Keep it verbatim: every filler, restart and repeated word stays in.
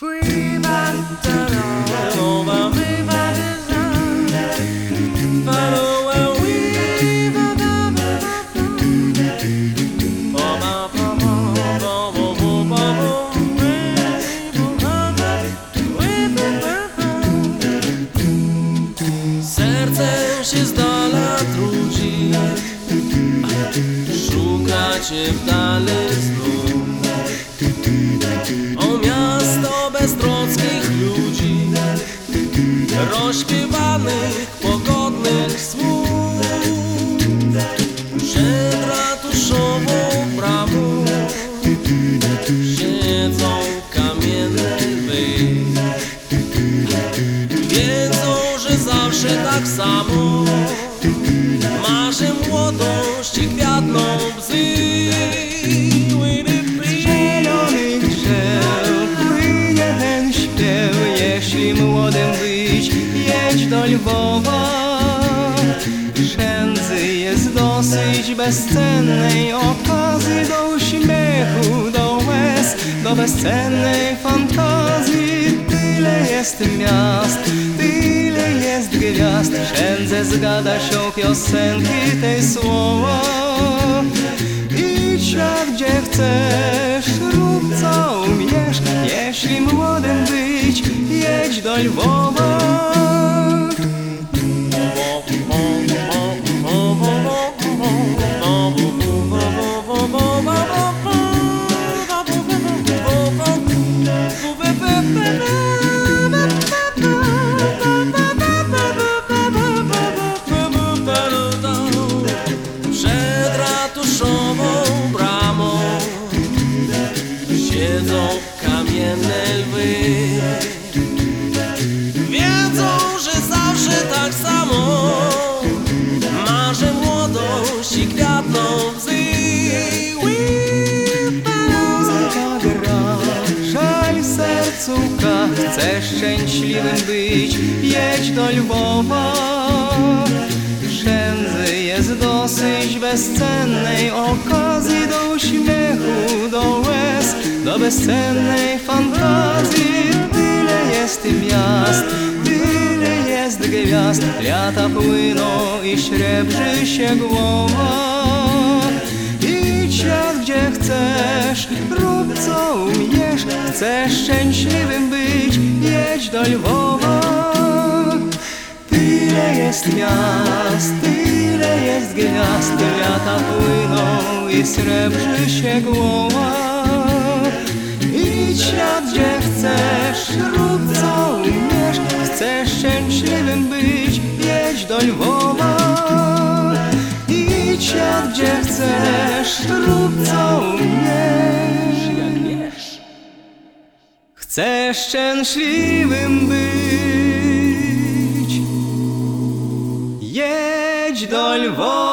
Serce się z dala trudzi, szuka cię w dale znów. O miasto beztroskich ludzi, rozśpiewanych, pogodnych słów. Przed ratuszową bramą siedzą kamienne lwy. Wiedzą, że zawsze tak samo marzy młodości kwiatną bzy. Zielonych drzew płynie ten śpiew. Jeśli młodym być, jedź do Lwowa. Wszędzie jest dosyć bezcennej okazji do uśmiechu, do łez, do bezcennej fantazji. Tyle jest miast, tyle jest gwiazd, wszędzie zgada się piosenki tej słowa. Idź świat gdzie chcesz, rób co umiesz. Jeśli młodym być, jedź do Lwowa. Przed ratuszową bramą siedzą kamienne lwy. Wiedzą, że zawsze tak samo marzy młodości kwiatną łzy. Muzyka gra, żal w sercu ka. Chcesz szczęśliwym być, jedź do Lwowa. Wszędzie jest dosyć bezcennej okazji do uśmiechu, do łez, do bezcennej fantazji. Tyle jest miast, tyle jest gwiazd, lata płyną i srebrzy się głowa. Idź świat gdzie chcesz, rób co umiesz. Chcesz szczęśliwym być, jedź do Lwowa. Tyle jest miast, tyle jest gwiazd, lata płyną i srebrzy się głowa. Idź świat gdzie chcesz, rób co umiesz. Chcesz szczęśliwym być, jedź do Lwowa. Idź świat gdzie chcesz, rób co umiesz. Jak wiesz. Chcesz szczęśliwym być, jedź do Lwowa.